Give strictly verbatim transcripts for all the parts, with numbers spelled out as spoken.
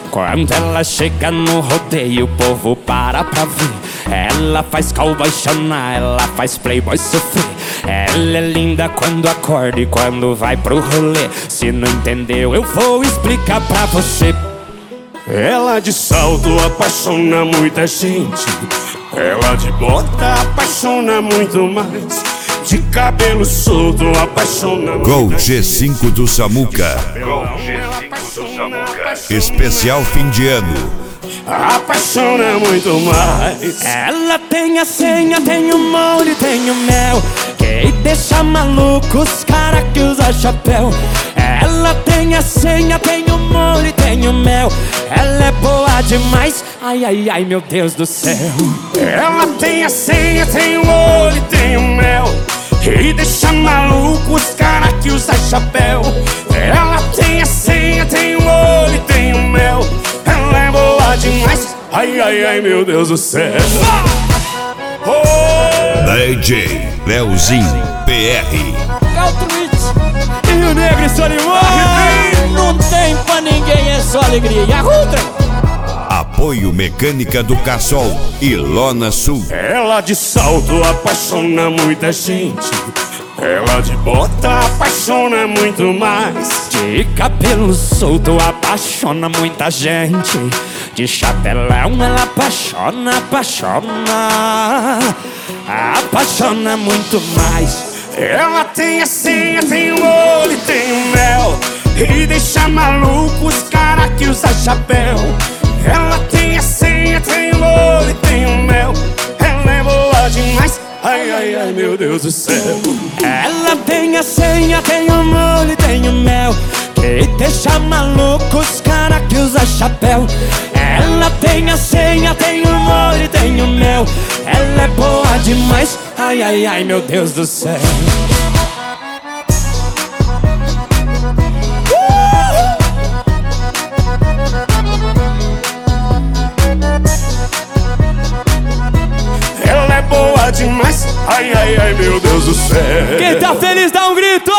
Quando ela chega no rodeio, o povo para pra ver. Ela faz cowboy chorar, ela faz playboy sofrer. Ela é linda quando acorda e quando vai pro rolê. Se não entendeu, eu vou explicar pra você. Ela de salto apaixona muita gente. Ela de bota apaixona muito mais. De cabelo solto apaixona muita Gol G cinco do Samuca. Gol G cinco do Samuca. Especial fim de ano. Apaixona muito mais. Ela tem a senha, tem o molho, tem o mel, que deixa maluco os cara que usa chapéu. Ela tem a senha, tem o molho, tem o mel. Ela é boa demais, ai, ai, ai, meu Deus do céu. Ela tem a senha, tem o olho, tem o mel, e deixa maluco os cara que usa chapéu. Ela tem a senha, tem o olho, tem o mel. Ela é boa demais, ai, ai, ai, meu Deus do céu. Oh! D J Leozinho P R. Caltruite e o Negro e Solimão. Não tem pra ninguém, é só alegria. E a Rutra? Apoio Mecânica do Cassol e Lona Sul. Ela de salto apaixona muita gente. Ela de bota apaixona muito mais. De cabelo solto apaixona muita gente. De chapelão ela apaixona, apaixona, apaixona muito mais. Ela tem a senha, tem o olho, tem o mel, e deixa maluco os cara que usa chapéu. Ela tem a senha, tem o olho, tem o mel. Ela é boa demais, ai, ai, ai, meu Deus do céu. Ela tem a senha, tem o molho, tem o mel, que deixa maluco os cara que usa chapéu. Ela tem a senha, tem o molho, tem o mel. Ela é boa demais, ai, ai, ai, meu Deus do céu. Ela é boa demais, ai, ai, ai, meu Deus do céu. Quem tá feliz dá um grito!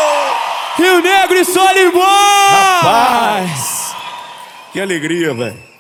Oh! Rio Negro e Solimão! Rapaz, que alegria, velho.